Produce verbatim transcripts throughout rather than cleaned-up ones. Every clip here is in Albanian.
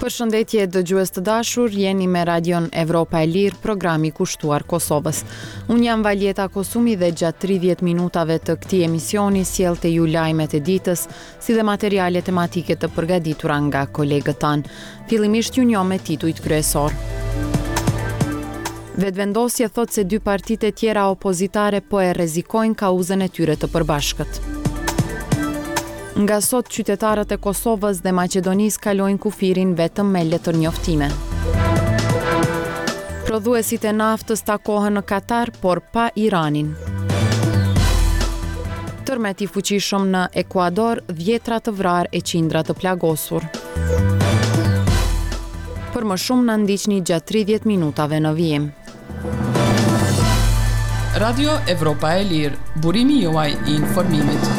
Përshëndetje dëgjues të dashur, jeni me Radion Evropa e Lirë, programi kushtuar Kosovës. Unë jam Valjeta Kosumi dhe gjatë tridhjetë minutave të këtij emisioni sjell te ju lajmet e ditës, si dhe materiale tematike të përgatitura nga kolegët tanë. Fillimisht ju njoh me titujt kryesor. Vetëvendosje thot se dy partitë e tjera opozitare po e rrezikojnë kauzën e tyre të përbashkët. Nga sot, qytetarët e Kosovës dhe Maqedonisë kalojnë kufirin vetëm me letër njoftime. Prodhuesit e naftës takohen në Katar, por pa Iranin. Tërmet i fuqishëm në Ekuador, dhjetra të vrarë e qindra të plagosur. Për më shumë na ndiqni gjatë tridhjetë minutave në vijim. Radio Evropa e Lirë, burimi juaj i informimit.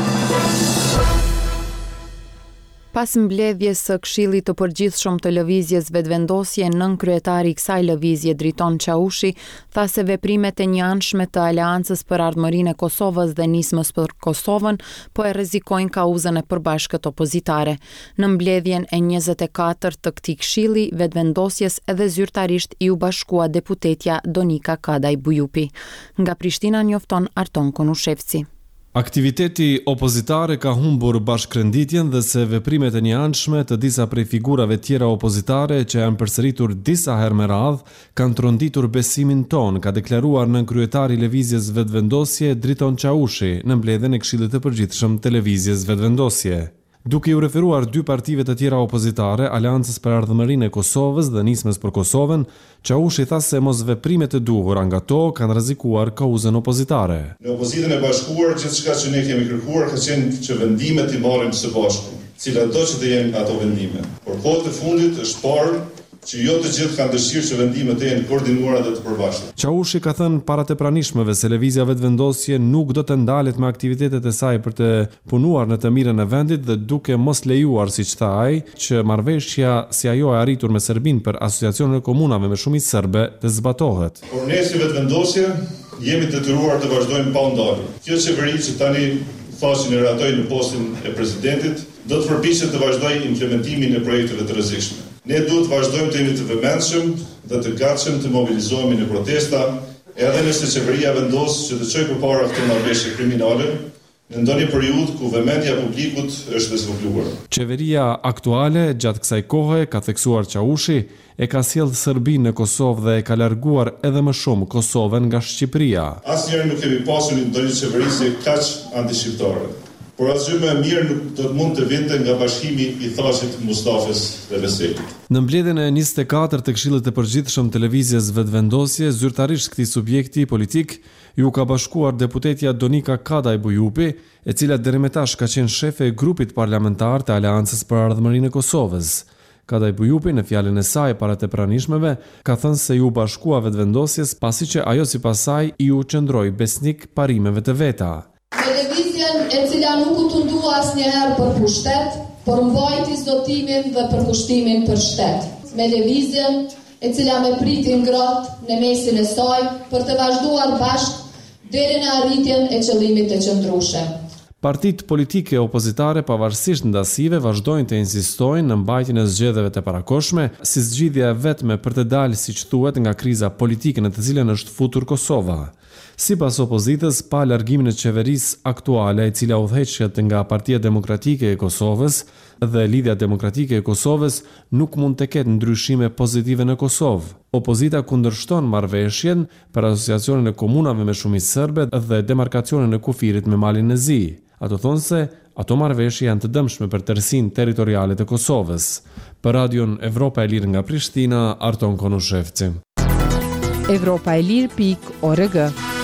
Pas mbledhjes së Këshillit të Përgjithshëm të Lëvizjes Vetëvendosje, nën kryetari i kësaj lëvizje Driton Çaushi tha se veprimet e njëanshme të Aleancës për Ardhmërinë e Kosovës dhe Nismës për Kosovën po e rrezikojnë kauzën e përbashkët opozitare. Në mbledhjen e njëzet e katërt të këtij këshilli, vetëvendosjes edhe zyrtarisht i u bashkua deputetja Donika Kadaj Bujupi. Nga Prishtina njofton Arton Konushevci. Aktiviteti opozitare ka humbur bashkërenditjen dhe se veprimet e njëanshme të disa prej figurave tjera opozitare që janë përsëritur disa herë me radhë kanë tronditur besimin ton, ka deklaruar nën kryetari i Lëvizjes Vetëvendosje Driton Çaushi në mbledhjen e Këshillit të Përgjithshëm të Lëvizjes Vetëvendosje. Duke u referuar dy partive të tjera opozitare, Aleancës për Ardhmërinë e Kosovës dhe Nismës për Kosovën, Çaushi tha se mos veprimet e duhura nga to kanë rrezikuar kauzën opozitare. Në opozitën e bashkuar, gjithçka që ne kemi kërkuar ka qenë që vendimet i marrim së bashku, cilat do që të jenë ato vendime. Por kohët e fundit është parë që jo të gjithë kanë dëshirë që vendimet e jenë koordinuara dhe të përbashkëta. Çaushi ka thënë para të pranishmëve se Lëvizja Vetëvendosje nuk do të ndalet me aktivitetet e saj për të punuar në të mirën e vendit dhe duke mos lejuar, siç tha ai, që marrëveshja si ajo e arritur me Serbinë për asociacionin e komunave me shumicë serbe të zbatohet. Por ne si Vetëvendosje jemi detyruar të vazhdojmë pa u ndalur. Kjo qeveri që tani thashin e ratoi në postin e presidentit, do të përpiqet të vazhdojë implementimin e projekteve të rrezikshme. Ne duhet të vazhdojmë të jemi të vëmendshëm dhe të gatshëm të mobilizohemi në protesta, edhe nëse qeveria vendos që të çojë përpara këtë marrëveshje kriminale në ndonjë periudhë ku vëmendja e publikut është zvogëluar. Qeveria aktuale gjatë kësaj kohe, ka theksuar Çaushi, e ka sjellë Serbinë në Kosovë dhe e ka larguar edhe më shumë Kosovën nga Shqipëria. Asnjëherë nuk kemi pasur ndonjë qeveri si kaq antishqiptare. Por asgjë më e mirë nuk do të mund të vinte nga bashkimi i thashit Mustafës dhe Veselit. Në mbledhjen e njëzet e katërt të Këshillit të Përgjithshëm të Lëvizjes Vetëvendosje, zyrtarisht këtij subjekti politik ju ka bashkuar deputetja Donika Kadaj Bujupi, e cila deri më tash ka qenë shefe e grupit parlamentar të Aleancës për Ardhmërinë e Kosovës. Kadaj Bujupi në fjalën e saj para të pranishmëve ka thënë se ju bashkua vetëvendosjes pasi që ajo sipas saj i u qëndroi besnik parimeve të veta. E cila nuk u tundua asnjëherë për pushtet, por mbajti zotimin dhe përkushtimin për shtet. Me lëvizjen e cila me priti ngrohtë në mesin e saj për të vazhduar bashkë deri në arritjen e qëllimit të qëndrueshëm. Partitë politike opozitare pavarësisht ndasive vazhdojnë të insistojnë në mbajtjen e zgjedhjeve të parakohshme si zgjidhja e vetme për të dalë, siç thuhet, nga kriza politike në të cilën është futur Kosova. Sipas opozitës, pa largimin e qeverisë aktuale, e cila udhëheqet nga Partia Demokratike e Kosovës dhe Lidhja Demokratike e Kosovës, nuk mund të ketë ndryshime pozitive në Kosovë. Opozita kundërshton marrëveshjen për asociacionin e komunave me shumicë serbe dhe demarkacionin e kufirit me malin e zi. Ato thonë se ato marrëveshje janë të dëmshme për tërësinë territoriale të Kosovës. Për Radion Evropa e Lirë nga Prishtina, Arton Konushevci. Evropa e Lirë pikë org.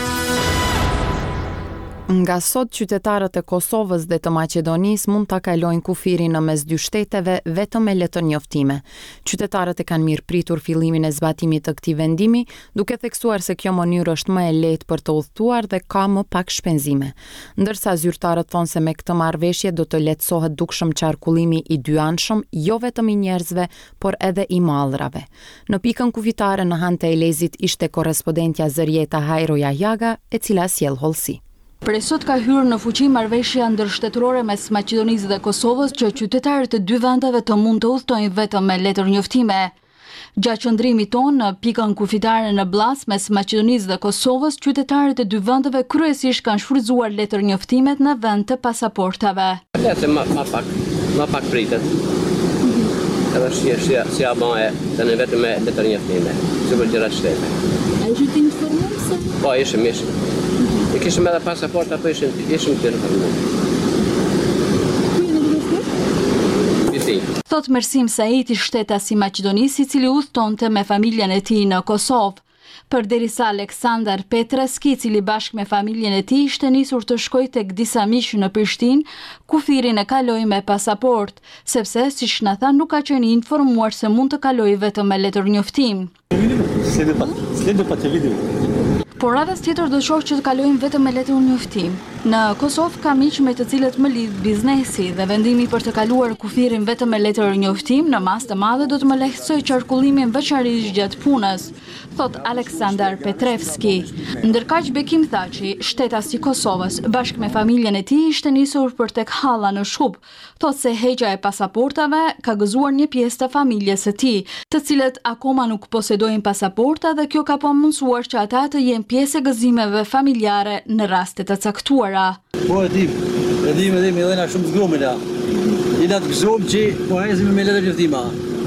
Nga sot, qytetarët e Kosovës dhe të Maqedonisë mund ta kalojnë kufirin në mes dy shteteve vetëm me letër njoftime. Qytetarët e kanë mirëpritur fillimin e zbatimit të këtij vendimi, duke theksuar se kjo mënyrë është më e lehtë për të udhëtuar dhe ka më pak shpenzime. Ndërsa zyrtarët thonë se me këtë marrëveshje do të lehtësohet dukshëm qarkullimi i dyanshëm, jo vetëm i njerëzve, por edhe i mallrave. Në pikën kufitare në Han të Elezit ishte korrespondentja Zërieta Hajroja Jaga, e cila sjell hollësi. Prej sot ka hyrë në fuqi marrëveshja ndërshtetrore mes Maqedonisë dhe Kosovës që qytetarët e dy vendeve të mund të udhtojnë vetëm me letër njoftime. Gjatë qëndrimit tonë në pikën kufitare në Bllaz mes Maqedonisë dhe Kosovës, qytetarët e dy vendeve kryesisht kanë shfrytzuar letër njoftimet në vend të pasaportave. Letë ma, ma pak, ma pak pritet. Edhe si si si abaje të në vetëm me letër njoftime, si për gjëra shtete. A i qytin të formum se? Po, ishim, ishim. E kishim edhe pasaport, apo ishim, ishim të informuar. Thot Mersim Saiti, shtetas i Maqedonisë, i cili udhtonte me familjen e tij në Kosovë. Përderisa Aleksandar Petreski, i cili bashkë me familjen e tij ishte nisur të shkojë tek disa miq në Prishtinë, ku thirrin e kaloi me pasaport, sepse siç na tha nuk ka qenë i informuar se mund të kalojë vetëm me letër njoftim. Por radhës tjetër do shoh që të kalojnë vetëm me letër njoftim. Në Kosovë ka miq me të cilët më lidh biznesi dhe vendimi për të kaluar kufirin vetëm me letër njoftim në masë të madhe do të më lehtësoj qarkullimin veçanërisht gjatë punës, thot Aleksandar Petrevski. Ndërkaq Bekim Thaçi, shtetas i Kosovës, bashkë me familjen e tij ishte nisur për tek halla në Shkup, thot se heqja e pasaportave ka gëzuar një pjesë të familjes së tij, të cilët akoma nuk posedojnë pasaporta dhe kjo ka pamundsuar që ata të jenë pjesë e gëzimeve familjare në raste të caktuara. Po e dim, e dim, e dim, edhe na shumë zgrume la. Jena të gëzum që po hezim me letër njoftima.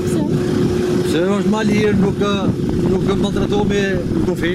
Pse? Se është ma lirë, nuk nuk maltratohem me kufi.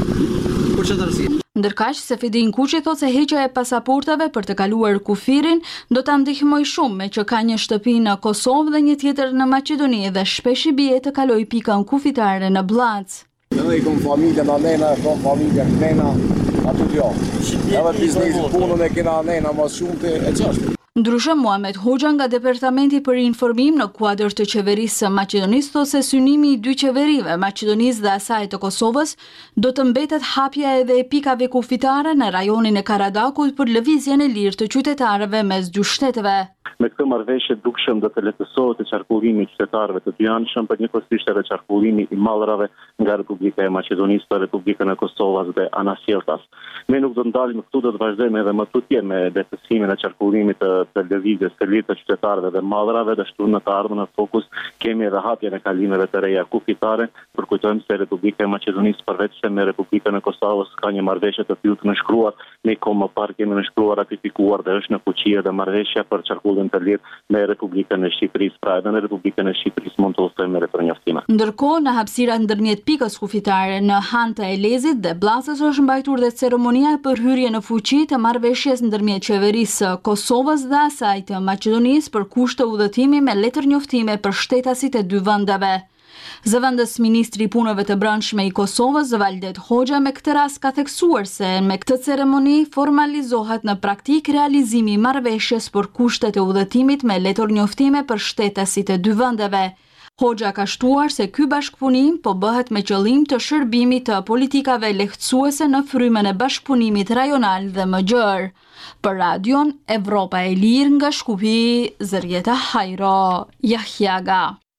Por çfarë rësi? Ndërkaq Sefedin Kuçi thot se heqja e pasaportave për të kaluar kufirin do ta ndihmojë shumë me që ka një shtëpi në Kosovë dhe një tjetër në Maqedoni dhe shpesh i bie të kalojë pikën kufitare në Bllaz. Edhe i kom familje në nena, kom familje në nena, aty t'jo. Edhe biznesi punën e kena nena mas shumë të e qashtë. Ndryshe Muhamet Hoxha nga Departamenti për Informim në kuadër të qeverisë së Maqedonisë thot se synimi i dy qeverive, Maqedonisë dhe asaj të Kosovës, do të mbetet hapja edhe e pikave kufitare në rajonin e Karadakut për lëvizjen e lirë të qytetarëve mes dy shteteve. Me këtë marrëveshje dukshëm do të lehtësohet qarkullimi i qytetarëve të dyanshëm, për njëkohësisht edhe qarkullimi i mallrave nga Republika e Maqedonisë për Republikën e Kosovës dhe anasjelltas. Ne nuk do të ndalim këtu, do të vazhdojmë edhe më tutje me lehtësimin e qarkullimit të, të lëvizjes së lirë të qytetarëve dhe mallrave, dhe ashtu në të ardhmen në fokus kemi edhe hapjen e kalimeve të reja kufitare. Përkujtojmë se Republika e Maqedonisë përveç se me Republikën e Kosovës ka një marrëveshje të tillë të nënshkruar, ne kom më parë kemi nënshkruar, ratifikuar dhe është në fuqi edhe marrëveshja për qarkullim të lirë me Republikën e Shqipërisë, pra edhe në Republikën e Shqipërisë mund të udhtojmë me letër njoftime. Ndërkohë, në hapësirat ndërmjet pikës kufitare në Han të Elezit dhe Bllazës është mbajtur dhe ceremonia për hyrje në fuqi të marrëveshjes ndërmjet qeverisë së Kosovës dhe asaj të Maqedonisë për kushte udhëtimi me letër njoftime për shtetasit e dy vendeve. Zëvendës ministri i punëve të brendshme i Kosovës, Valdet Hoxha, me këtë rast ka theksuar se me këtë ceremoni formalizohet në praktik realizimi i marrëveshjes për kushtet e udhëtimit me letër njoftime për shtetasit e dy vendeve. Hoxha ka shtuar se ky bashkëpunim po bëhet me qëllim të shërbimit të politikave lehtësuese në frymën e bashkëpunimit rajonal dhe më gjerë. Për radion Evropa e Lirë nga Shkupi, Zërjeta Hajro, Jahjaga.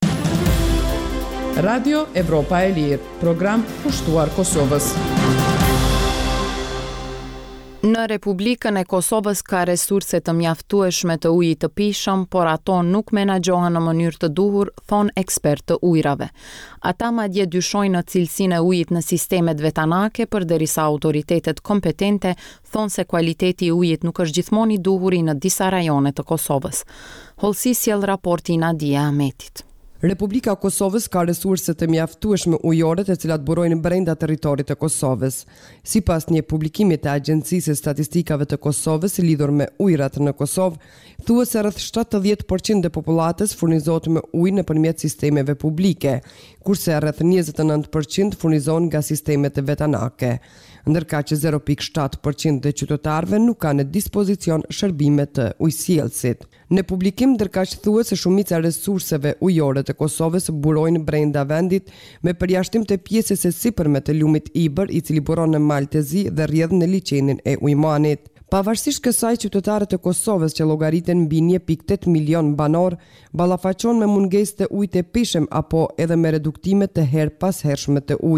Radio Evropa e Lirë, program pushtuar Kosovës. Në Republikën e Kosovës ka resurse të mjaftueshme të ujit të pijshëm, por ato nuk menaxhohen në mënyrë të duhur, thon ekspertë të ujrave. Ata madje dyshojnë në cilësinë e ujit në sistemet vetanake, përderisa autoritetet kompetente thonë se kualiteti i ujit nuk është gjithmonë i duhuri në disa rajone të Kosovës. Hollësi sjell raporti Nadia Ahmetit. Republika e Kosovës ka resurse të mjaftueshme ujore të cilat burojnë brenda territorit të Kosovës. Sipas një publikimi të Agjencisë së Statistikave të Kosovës lidhur me ujërat në Kosovë, thuhet se rreth shtatëdhjetë përqind e popullatës furnizohet me ujë nëpërmjet sistemeve publike, kurse rreth njëzet e nëntë përqind furnizohen nga sistemet vetanake, ndërka që zero pikë shtatë përqind e qytetarëve nuk kanë në dispozicion shërbime të ujësjellësit. Në publikim ndërkaq thuhet se shumica e resurseve ujore të Kosovës burojnë brenda vendit me përjashtim të pjesës së sipërme të lumit Ibër, i cili buron në Maltezi dhe rrjedh në liçenin e Ujmanit. Pavarësisht kësaj, qytetarët e Kosovës që llogariten mbi një pikë tetë milion banor ballafaqohen me mungesë të ujit të pijshëm apo edhe me reduktime të her pas hershme të ujit.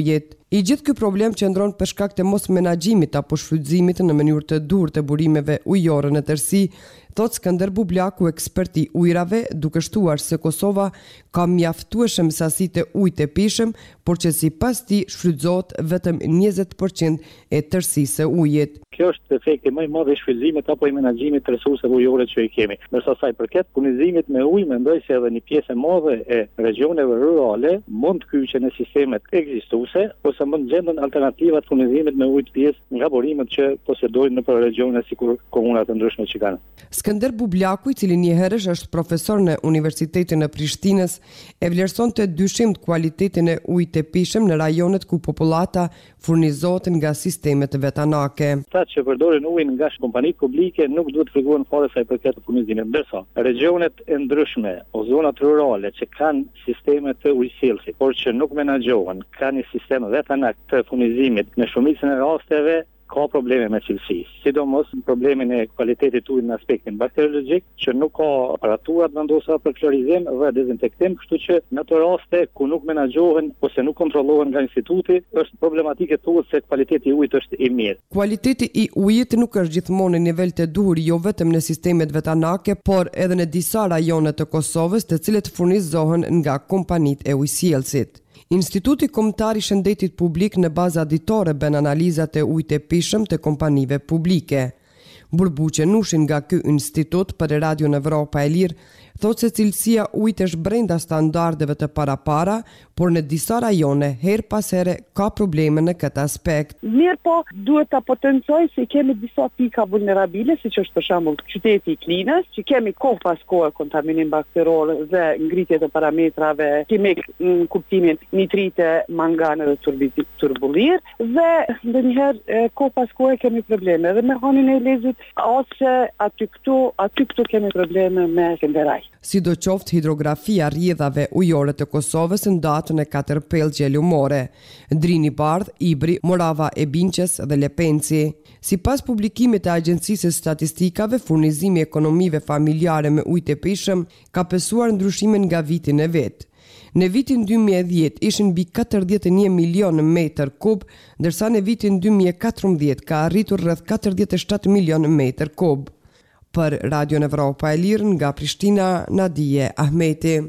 I gjithë ky problem qëndron për shkak të mos menaxhimit apo shfrytëzimit në mënyrë të durë të burimeve ujore në tërësi, thot Skënder Bublaku, ekspert i ujrave, duke shtuar se Kosova ka mjaftueshëm sasi të ujë të pishëm, por që sipas tij shfrytëzohet vetëm njëzet përqind e tërësisë së ujit. Kjo është efekti më i madh i shfrytëzimit apo i menaxhimit të resurseve ujore që i kemi. Ndërsa sa i përket punizimit me ujë, mendoj se edhe një pjesë e madhe e regioneve rurale mund të kyçen në sistemet ekzistuese ose mund gjenden alternativa të punizimit me ujë të pjesë nga burimet që posedojnë në regione sikur komuna të ndryshme që kanë. Skënder Bublaku, i cili një herësh është profesor në Universitetin e Prishtinës, e vlerësonte dyshimt kualitetin e ujit të pishëm në rajonet ku popullata furnizohet nga sistemet vetanake. Ata që përdorin ujin nga kompanitë publike nuk duhet frikëhen fare sa i përket punizimit. Ndërsa regionet e ndryshme o zonat rurale që kanë sisteme të ujësjellësit, por që nuk menaxhohen, kanë një sistem vetanak të punizimit, në shumicën e rasteve ka probleme me cilësi, sidomos problemin e kualitetit ujit në aspektin bakteriologjik, që nuk ka aparaturat vendosura për klorizim dhe dezinfektim, kështu që në ato raste ku nuk menaxhohen ose nuk kontrollohen nga instituti, është problematike thuhet se kualiteti i ujit është i mirë. Kualiteti i ujit nuk është gjithmonë në nivel të duhur jo vetëm në sistemet vetanake, por edhe në disa rajone të Kosovës, të cilët furnizohen nga kompanitë e ujësjellësit. Instituti Kombëtar i Shëndetit Publik në bazë ditore bën analizat e ujit të pishëm të kompanive publike. Burbuqe Nushin nga ky institut për Radio Evropa e Lirë thotë se cilësia ujit është brenda standardeve të parapara, por në disa rajone her pas here ka probleme në këtë aspekt. Mirë po, duhet ta potencoj se kemi disa pika vulnerabile, siç është për shembull qyteti i Klinës, që kemi kohë pas kohë kontaminim bakteror dhe ngritje të parametrave kimik në kuptimin nitrite, mangane dhe turbullir, dhe ndonjëherë kohë pas kohë kemi probleme dhe me hanin e lezit, ose aty këtu, aty këtu kemi probleme me qenderaj. Sidoqoftë, hidrografia rrjedhave ujore të Kosovës ndatën e katër pellgje lumore: Drini Bardh, Ibri, Morava e Binqes dhe Lepenci. Sipas publikimit të Agjencisë së Statistikave, furnizimi i ekonomive familjare me ujë të pishëm ka pësuar ndryshimin nga viti në vit. Në vitin dy mijë e dhjetë ishin mbi katërdhjetë e një milion metër kub, ndërsa në vitin dy mijë e katërmbëdhjetë ka arritur rreth katërdhjetë e shtatë milion metër kub. Për Radio Evropa e Lirë nga Prishtina, Nadije Ahmeti.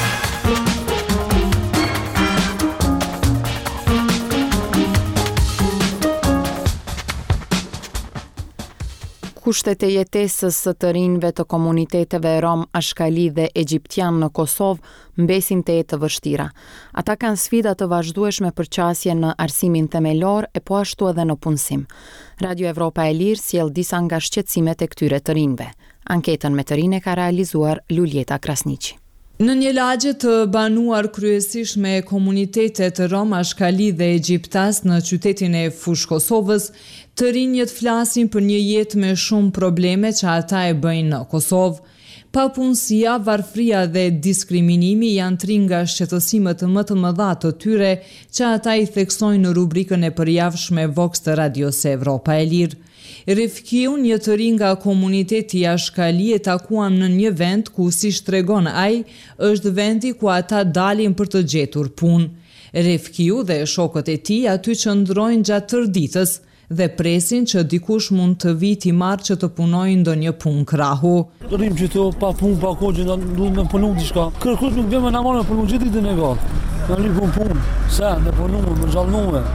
Kushtet e jetesës së të rinjve të komuniteteve rom, ashkali dhe egjiptian në Kosovë mbesin të jetë të vështira. Ata kanë sfida të vazhdueshme për qasje në arsimin themelor e po ashtu edhe në punësim. Radio Evropa e Lirë sjell disa nga shqetësimet e këtyre të rinjve. Anketën me të rinj e ka realizuar Luljeta Krasniqi. Në një lagje të banuar kryesisht me komunitetet rom, ashkali dhe egjiptas në qytetin e Fush Kosovës, të rinjët flasin për një jetë me shumë probleme që ata e bëjnë në Kosovë. Papunësia, varfria dhe diskriminimi janë tri nga shqetësimet më të mëdha të tyre që ata i theksojnë në rubrikën e përjavshme Vox të Radios Evropa e Lirë. Refkiu, një të rinj nga komuniteti ashkali, e takuam në një vend ku, si shtregon ai, është vendi ku ata dalin për të gjetur punë. Refkiu dhe shokët e tij aty qëndrojnë gjatë tërë ditës dhe presin që dikush mund të vijë t'i marrë që të punojnë ndonjë punë krahu. Rrim gjithë pa punë, pa kohë, na duhet me punu diçka. Kërkush nuk vjen me na marrë me punu gjithë ditën e gat. Na li pun punë, sa me punu, me xhallnume.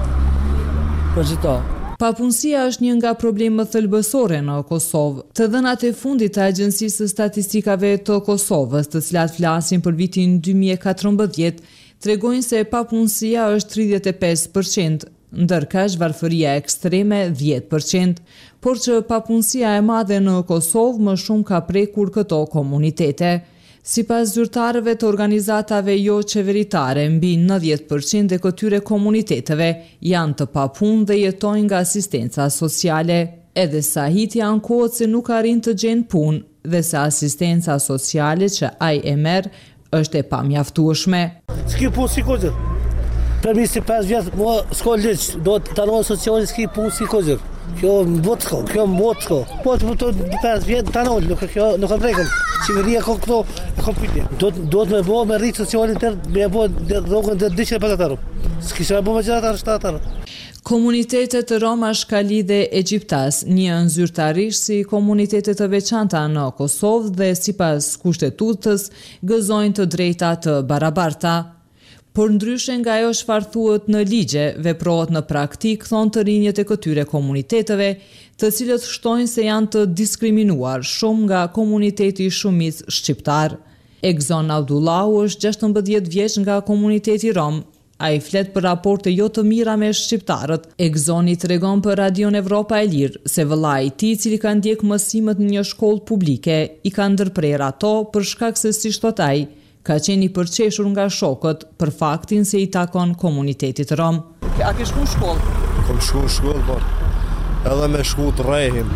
Për çita. Papunësia është një nga problemet thelbësore në Kosovë. Të dhënat e fundit të Agjencisë së Statistikave të Kosovës, të cilat flasin për vitin dy mijë e katërmbëdhjetë, tregojnë se papunësia është tridhjetë e pesë përqind, ndërka zhvarfëria ekstreme dhjetë përqind, por që papunësia e madhe në Kosovë më shumë ka prekur këto komunitete. Sipas zyrtarëve të organizatave jo qeveritare, mbi nëntëdhjetë përqind e këtyre komuniteteve janë të papunë dhe jetojnë nga asistenca sociale. Edhe sa hiti ankohet se nuk arrin të gjenë punë dhe se asistenca sociale që ai e merr është e pamjaftueshme. S'ki punë si kozër. Për njëzet e pesë vjetë, mua s'ka liq, do të tanonë sociale, s'ki punë si kozër. Kjo më botë s'ko, kjo më botë s'ko. Po të më të pesë vjetë, tanonë, nuk e nuk e prekëm. Qeveria ka këto, e ka pytje. Do të me bo me rritë socialin tërë, me bo rogën dhe dyqin e pesëdhjetë euro. S'kisha bu me gjërat arreshtatar. Komunitetet Rom, Ashkali dhe Egjiptas njihen zyrtarisht si komunitete të veçanta në Kosovë dhe sipas kushtetutës gëzojnë të drejta të barabarta. Por ndryshe nga ajo çfarë thuhet në ligje, veprohet në praktik, thonë të rinjët e këtyre komuniteteve, të cilët shtojnë se janë të diskriminuar shumë nga komuniteti i shumicë shqiptar. Egzon Abdullahu është gjashtëmbëdhjetë vjeç nga komuniteti Rom. A i flet për raporte jo të mira me shqiptarët. Egzoni tregon për Radion Evropa e Lirë se vëllai i tij, i cili ka ndjek mësimet në një shkollë publike, i ka ndërprer ato për shkak se, si thot ai, ka qenë i përqeshur nga shokët për faktin se i takon komunitetit Rom. A ke shku në shkollë? Kom shku në shkollë, po. Edhe me shku të rejhim.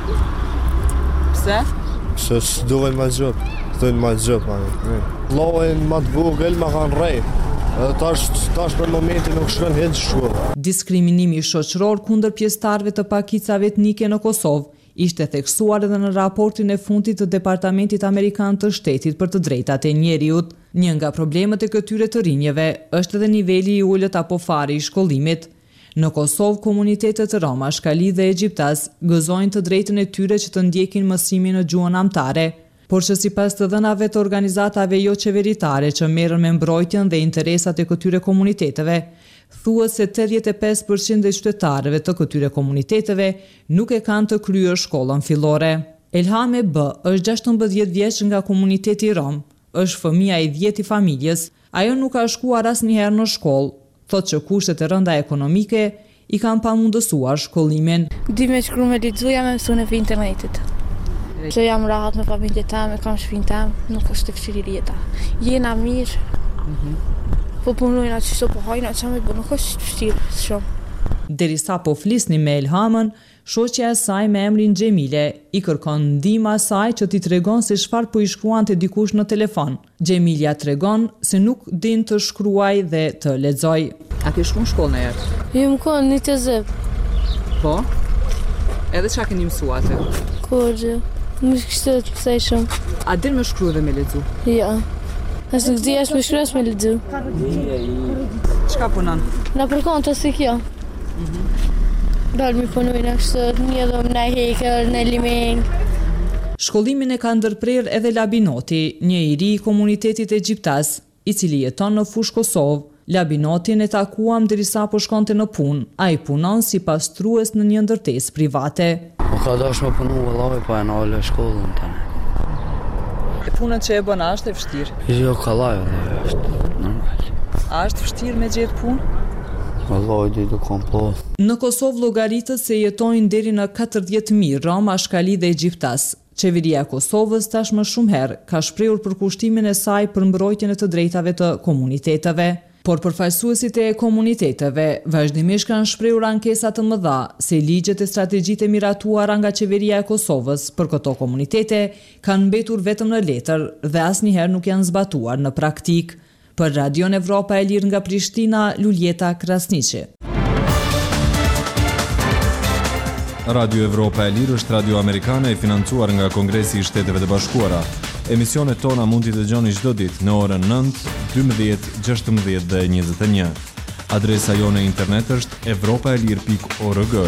Pse? Se s'duhen ma gjëp. S'duhen ma gjëp, ma. Lojnë ma të vogël, ma kanë rejh. Edhe tash, tash për momentin nuk shkën hiç shkollë. Diskriminimi shoqëror kundër pjesëtarëve të pakicave etnike në Kosovë ishte theksuar edhe në raportin e fundit të Departamentit Amerikan të Shtetit për të drejtat e njeriut. Një nga problemet e këtyre të rinjeve është edhe niveli i ulët apo fari i shkollimit. Në Kosovë, komunitetet Rom, Ashkali dhe Egjiptas gëzojnë të drejtën e tyre që të ndjekin mësimin në gjuhën amtare, por që sipas të dhënave të organizatave jo qeveritare që merren me mbrojtjen dhe interesat e këtyre komuniteteve, thuhet se tetëdhjetë e pesë përqind e qytetarëve të këtyre komuniteteve nuk e kanë të kryer shkollën fillore. Elhame B është gjashtëmbëdhjetë vjeç nga komuniteti Rom, është fëmia e dhjetë i familjes. Ajo nuk ka shkuar asnjëherë në shkollë, thotë që kushtet e rënda ekonomike i kanë pamundësuar shkollimin. Di me shkru me lexu jam mësuar në internetit. Që jam rahat me familjen time, kam shtëpinë time, nuk është vështirë jeta. Jena mirë. Mhm. Po punojnë atë që po hajnë atë që me bërë, nuk është vështirë shumë. Derisa po flisni me Elhamën, shoqja e saj me emrin Xhemile i kërkon ndihmë asaj që t'i tregon se çfarë po i shkruante dikush në telefon. Xhemilia tregon se nuk din të shkruaj dhe të lexoj. A ke shkuar në shkollë ndonjëherë? Jo, më kanë një të zëp. Po? Edhe çka keni mësuar atë? Kurrë. Nuk kishte të thej shumë. A din me shkruaj dhe me lexu? Jo. As nuk di as me shkruaj me lexu. Çka punon? Na përkon të si kjo. Dalë mi punojnë ashtë një dhëmë në hekër, në limeng. Shkollimin e ka ndërprer edhe Labinoti, një i ri i komunitetit egjiptas, i cili jeton në fushë Kosovë. Labinotin e takuam derisa po shkonte në punë. Ai punon si pastrues në një ndërtesë private. Po ka dash me punu vëllai, po e nale shkollën tani. E punën që e bën është e vështirë? Jo, kallaj, është normal. A është vështirë me gjetë punë? Vëllai di të kom po. Në Kosovë llogaritët se jetojnë deri në katërdhjetë mijë Rom, Ashkali dhe Egjiptas. Qeveria e Kosovës tashmë shumë herë ka shprehur përkushtimin e saj për mbrojtjen e të drejtave të komuniteteve. Por përfaqësuesit e komuniteteve vazhdimisht kanë shprehur ankesa të mëdha se ligjet e strategjitë e miratuara nga qeveria e Kosovës për këto komunitete kanë mbetur vetëm në letër dhe asnjëherë nuk janë zbatuar në praktik. Për Radion Evropa e Lirë nga Prishtina, Luljeta Krasniqi. Radio Evropa e Lirë është radio amerikane e financuar nga Kongresi i Shteteve të Bashkuara. Emisionet tona mund t'i dëgjoni çdo ditë në orën nëntë, dymbëdhjetë, gjashtëmbëdhjetë dhe njëzet e një. Adresa jone internet është evropaelir pikë org.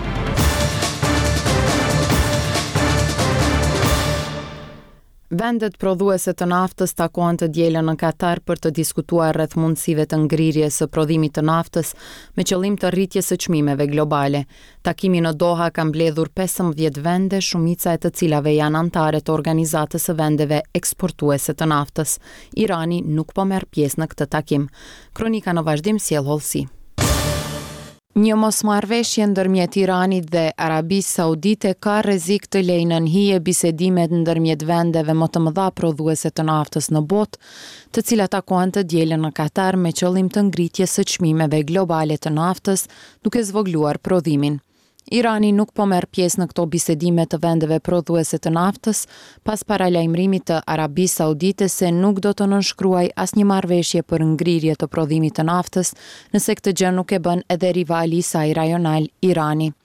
Vendet prodhuese të naftës takohen të dielën në Katar për të diskutuar rreth mundësive të ngrirjes së prodhimit të naftës me qëllim të rritjes së çmimeve globale. Takimi në Doha ka mbledhur pesëmbëdhjetë vende, shumica e të cilave janë anëtare të Organizatës së Vendeve Eksportuese të Naftës. Irani nuk po merr pjesë në këtë takim. Kronika në vazhdim sjell hollësi. Një mosmarrveshje ndërmjet Iranit dhe Arabisë Saudite ka rrezik të lejë në hije bisedimet ndërmjet vendeve më të mëdha prodhuese të naftës në botë, të cilat takohen të dielën në Katar me qëllim të ngritjes së çmimeve globale të naftës, duke zvogëluar prodhimin. Irani nuk po merr pjesë në këto bisedime të vendeve prodhuese të naftës, pas paralajmërimit të Arabisë Saudite se nuk do të nënshkruaj asnjë marrëveshje për ngrirje të prodhimit të naftës, nëse këtë gjë nuk e bën edhe rivali i saj rajonal, Irani.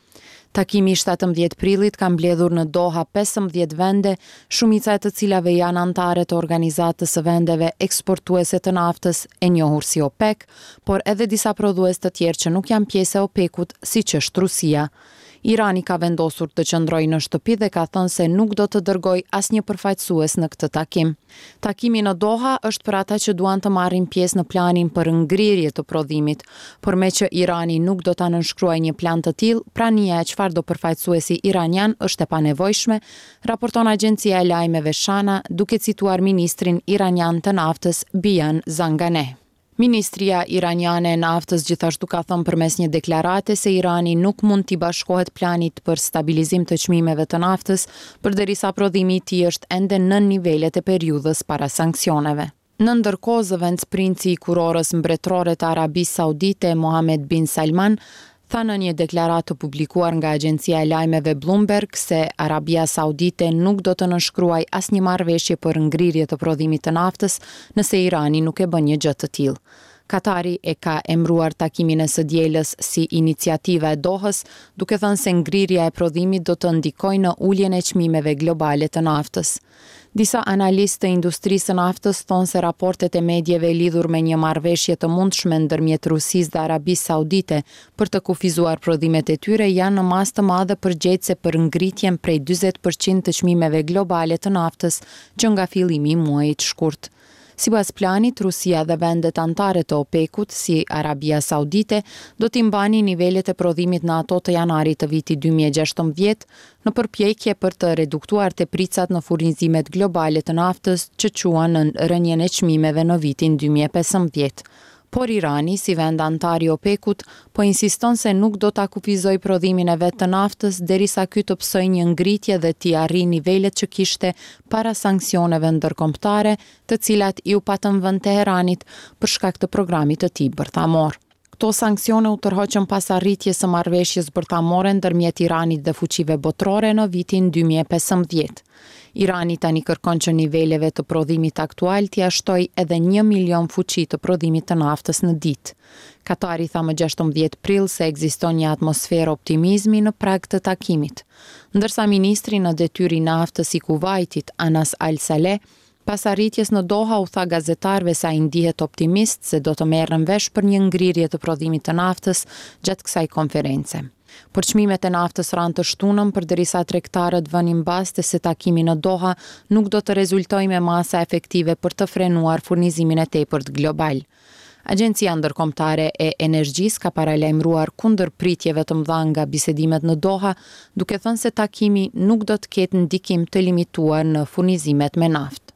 Takimi i shtatëmbëdhjetë prillit ka mbledhur në Doha pesëmbëdhjetë vende, shumica e të cilave janë anëtare të Organizatës së Vendeve Eksportuese të Naftës, e njohur si OPEC, por edhe disa prodhues të tjerë që nuk janë pjesë e OPEC-ut, siç është Rusia. Irani ka vendosur të qëndrojë në shtëpi dhe ka thënë se nuk do të dërgojë asnjë përfaqësues në këtë takim. Takimi në Doha është për ata që duan të marrin pjesë në planin për ngrirje të prodhimit, por me që Irani nuk do ta nënshkruajë një plan të tillë, prania e çfarë do përfaqësuesi iranian është e panevojshme, raporton agjencia e lajmeve Shana, duke cituar ministrin iranian të naftës Bijan Zanganeh. Ministria iraniane e naftës gjithashtu ka thënë përmes një deklarate se Irani nuk mund t'i bashkohet planit për stabilizim të çmimeve të naftës, përderisa prodhimi i tij është ende nën nivelet e periudhës para sanksioneve. Në ndërkohë, zëvendës princi i kurorës mbretërore të Arabisë Saudite, Mohammed bin Salman, tha në një deklaratë të publikuar nga agjencia e lajmeve Bloomberg se Arabia Saudite nuk do të nënshkruajë asnjë marrëveshje për ngrirje të prodhimit të naftës nëse Irani nuk e bën një gjë të tillë. Katari e ka emruar takimin e së dielës si iniciativa e Dohës, duke thënë se ngrirja e prodhimit do të ndikojë në uljen e çmimeve globale të naftës. Disa analistë të industrisë së naftës thonë se raportet e medjeve lidhur me një marrëveshje të mundshme ndërmjet Rusisë dhe Arabisë Saudite për të kufizuar prodhimet e tyre janë në masë të madhe përgjegjëse për ngritjen prej njëzet përqind të çmimeve globale të naftës që nga fillimi i muajit shkurt. Sipas planit, Rusia dhe vendet anëtare të OPEC-ut, si Arabia Saudite, do t'i mbani nivelet e prodhimit në ato të janarit të vitit dy mijë e gjashtëmbëdhjetë, në përpjekje për të reduktuar tepricat në furnizimet globale të naftës që quan në rënjen e çmimeve në vitin dy mijë e pesëmbëdhjetë. Por Irani, si vend antar i OPEC-ut, po insiston se nuk do ta kufizojë prodhimin e vet të naftës derisa ky të psojë një ngritje dhe t'i arrijë nivelet që kishte para sanksioneve ndërkombëtare, të cilat i u patën vend Teheranit për shkak të programit të tij bërthamor. Këto sanksione u tërhoqën pas arritjes së marrëveshjes bërthamore ndërmjet Iranit dhe fuqive botërore në vitin dy mijë e pesëmbëdhjetë. Irani tani kërkon që niveleve të prodhimit aktual t'i ashtojë edhe një milion fuqi të prodhimit të naftës në ditë. Katari tha më gjashtëmbëdhjetë prill se ekziston një atmosferë optimizmi në prag të takimit, ndërsa ministri në detyrë i naftës i Kuvajtit, Anas Al Saleh, pas arritjes në Doha u tha gazetarëve se ai ndihet optimist se do të merren vesh për një ngrirje të prodhimit të naftës gjatë kësaj konference. Por çmimet e naftës ranë të shtunën përderisa tregtarët vënin baste se takimi në Doha nuk do të rezultojë me masa efektive për të frenuar furnizimin e tepërt global. Agjencia Ndërkombëtare e Energjisë ka paralajmëruar kundër pritjeve të mëdha nga bisedimet në Doha, duke thënë se takimi nuk do të ketë ndikim të limituar në furnizimet me naftë.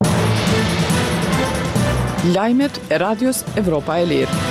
Lajmet e Radios Evropa e Lirë.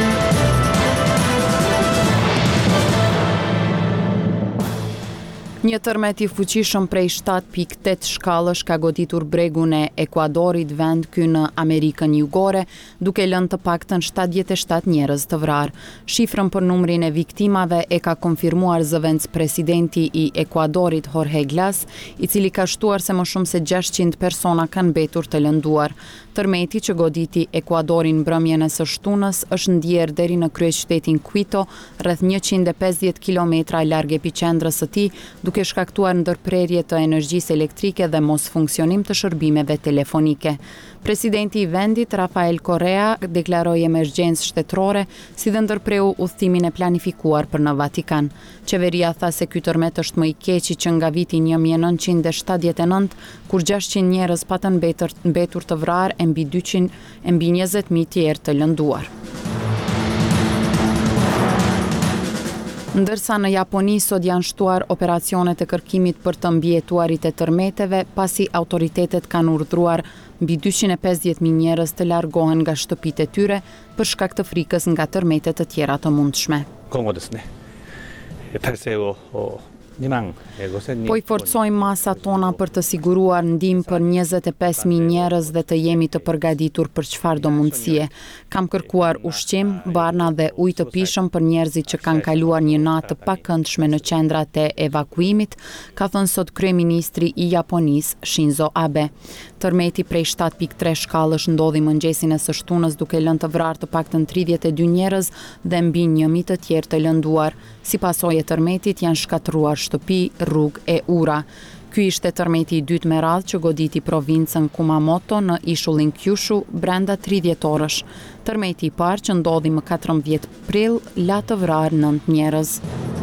Një tërmet i fuqishëm prej shtatë pikë tetë shkallësh ka goditur bregun e Ekuadorit, vend ky në Amerikën Jugore, duke lënë të paktën shtatëdhjetë e shtatë njerëz të vrarë. Shifrën për numrin e viktimave e ka konfirmuar zëvendës presidenti i Ekuadorit Jorge Glass, i cili ka shtuar se më shumë se gjashtëqind persona kanë mbetur të lënduar. Tërmeti që goditi Ekuadorin mbrëmjen e së shtunës është ndjer deri në kryeqytetin Quito, rreth njëqind e pesëdhjetë kilometra larg epiqendrës së tij, duke shkaktuar ndërprerje të energjisë elektrike dhe mos funksionim të shërbimeve telefonike. Presidenti i vendit, Rafael Correa, deklaroi emergjencë shtetërore, si dhe ndërpreu udhëtimin e planifikuar për në Vatikan. Qeveria tha se ky tërmet është më i keqi që nga viti një mijë e nëntëqind e shtatëdhjetë e nëntë, kur gjashtëqind njerëz patën mbetur, mbetur të vrarë e mbi dyqind e mbi njëzet mijë tjerë të lënduar. Ndërsa në Japoni sot janë shtuar operacionet e kërkimit për të mbijetuarit e tërmeteve, pasi autoritetet kanë urdhëruar mbi dyqind e pesëdhjetë mijë njerëz të largohen nga shtëpitë e tyre për shkak të frikës nga tërmete të tjera të mundshme. Po i forcojmë masat tona për të siguruar ndihmë për njëzet e pesë mijë njerëz dhe të jemi të përgatitur për çfarëdo mundësie. Kam kërkuar ushqim, barna dhe ujë të pishëm për njerëzit që kanë kaluar një natë të pakëndshme në qendrat e evakuimit, ka thënë sot kryeministri i Japonisë Shinzo Abe. Tërmeti prej shtat pikë tre shkallësh ndodhi mëngjesin e së shtunës duke lënë të vrarë të paktën tridhjetë e dy njerëz dhe mbi një mijë të tjerë të lënduar. Si pasojë e tërmetit janë shkatruar shtëpi, rrugë e ura. Ky ishte tërmeti i dytë me radhë që goditi provincën Kumamoto në ishullin Kyushu brenda tridhjetë orësh. Tërmeti i parë që ndodhi më katërmbëdhjetë prill la të vrarë nëntë njerëz.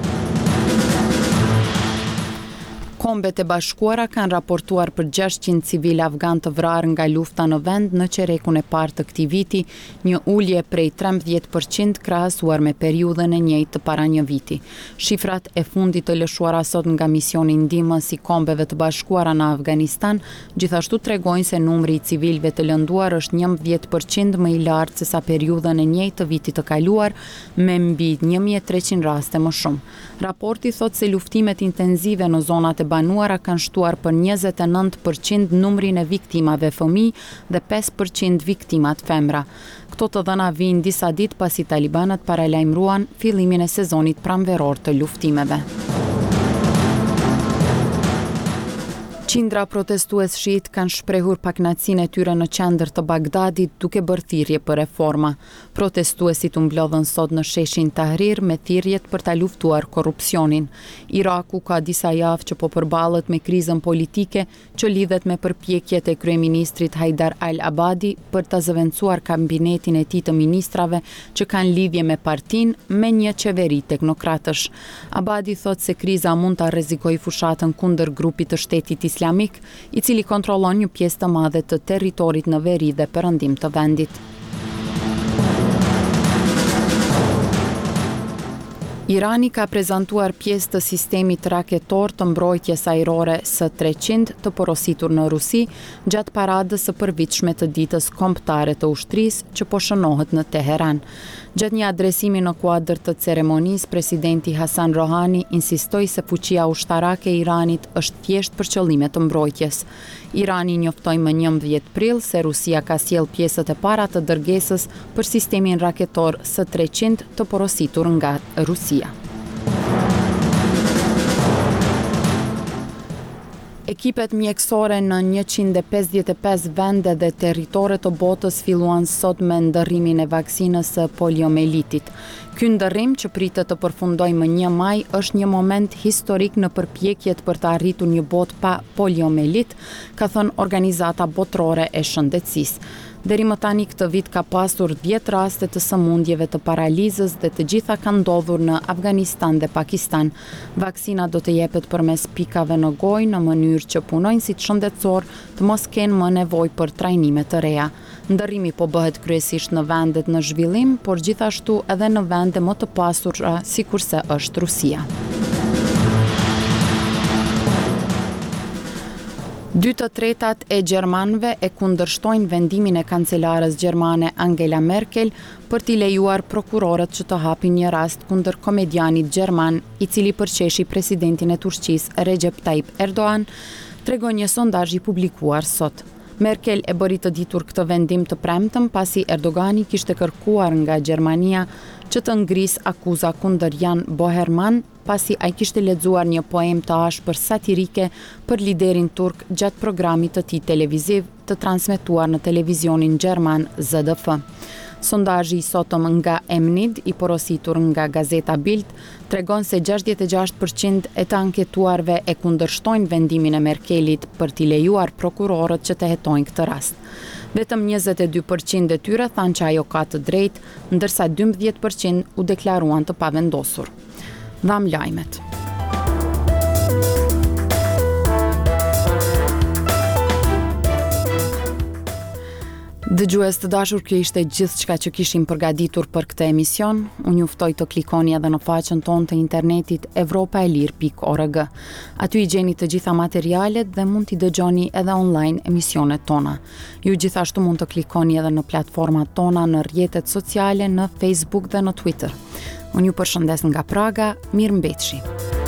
Kombet e Bashkuara kanë raportuar për gjashtëqind civil afgan të vrarë nga lufta në vend në qerekun e parë të këtij viti, një ulje prej trembëdhjetë përqind krahasuar me periudhën e njëjtë të para një viti. Shifrat e fundit të lëshuara sot nga misioni ndihmës i Kombeve të Bashkuara në Afganistan gjithashtu tregojnë se numri i civilëve të lënduar është njëmbëdhjetë përqind më i lartë se sa periudhën e njëjtë të vitit të kaluar, me mbi një mijë e treqind raste më shumë. Raporti thotë se luftimet intenzive në zonat e banuara kanë shtuar për njëzet e nëntë përqind numrin e viktimave fëmijë dhe pesë përqind viktimat femra. Këto të dhëna vijnë disa ditë pasi talibanët paralajmëruan fillimin e sezonit pranveror të luftimeve. Qindra protestues shiit kanë shprehur pakënaqësinë e tyre në qendër të Bagdadit duke bërë thirrje për reforma. Protestuesit u mblodhën sot në sheshin Tahrir me thirrjet për ta luftuar korrupsionin. Iraku ka disa javë që po përballet me krizën politike që lidhet me përpjekjet e kryeministrit Haidar al-Abadi për ta zëvendësuar kabinetin e tij të ministrave që kanë lidhje me partinë me një qeveri teknokratësh. Abadi thotë se kriza mund ta rrezikojë fushatën kundër grupit të shtetit islamik, i cili kontrollon një pjesë të madhe të territorit në veri dhe perëndim të vendit. Irani ka prezantuar pjesë të sistemit raketor të mbrojtjes ajrore S treqind të porositur në Rusi gjatë paradës së përvitshme të ditës kombëtare të ushtrisë që po shënohet në Teheran. Gjatë një adresimi në kuadër të ceremonisë, presidenti Hasan Rohani insistoi se fuqia ushtarake e Iranit është thjesht për qëllime të mbrojtjes. Irani njoftoi më njëmbëdhjetë prill se Rusia ka sjell pjesët e para të dërgesës për sistemin raketor S treqind të porositur nga Rusia. Ekipet mjekësore në njëqind e pesëdhjetë e pesë vende dhe territore të botës filluan sot me ndërrimin e vaksinës së poliomelitit. Ky ndërrim që pritet të përfundojë më një maj është një moment historik në përpjekjet për të arritur një botë pa poliomelit, ka thënë Organizata Botërore e Shëndetësisë. Deri më tani këtë vit ka pasur dhjetë raste të sëmundjeve të paralizës dhe të gjitha kanë ndodhur në Afganistan dhe Pakistan. Vaksina do të jepet përmes pikave në gojë në mënyrë që punonjësit shëndetësor të mos kenë më nevojë për trajnime të reja. Ndërrimi po bëhet kryesisht në vendet në zhvillim, por gjithashtu edhe në vende më të pasura sikurse është Rusia. Dy të tretat e gjermanëve e kundërshtojnë vendimin e kancelarës gjermane Angela Merkel për t'i lejuar prokurorët që të hapin një rast kundër komedianit gjerman i cili përqeshi presidentin e Turqisë Recep Tayyip Erdogan, tregon një sondazh i publikuar sot. Merkel e bëri të ditur këtë vendim të premtëm pasi Erdogani kishte kërkuar nga Gjermania që të ngris akuza kundër Jan Boherman pasi ai kishte lexuar një poem të ashpër satirike për liderin turk gjatë programit të tij televiziv të transmetuar në televizionin gjerman Z D F. Sondazhi i sotëm nga Emnid, i porositur nga gazeta Bild, tregon se gjashtëdhjetë e gjashtë përqind e të anketuarve e kundërshtojnë vendimin e Merkelit për t'i lejuar prokurorët që të hetojnë këtë rast. Vetëm njëzet e dy përqind e tyre thanë që ajo ka të drejtë, ndërsa dymbëdhjetë përqind u deklaruan të pavendosur. Dham lajmet. Dëgjues të dashur, kjo ishte gjithçka që kishim përgatitur për këtë emision. Unë juftoj të klikoni edhe në faqen tonë të internetit evropaelir pikë org. Aty i gjeni të gjitha materialet dhe mund t'i dëgjoni edhe online emisionet tona. Ju gjithashtu mund të klikoni edhe në platformat tona në rrjetet sociale, në Facebook dhe në Twitter. Unë ju përshëndes nga Praga, mirëmbëjtje.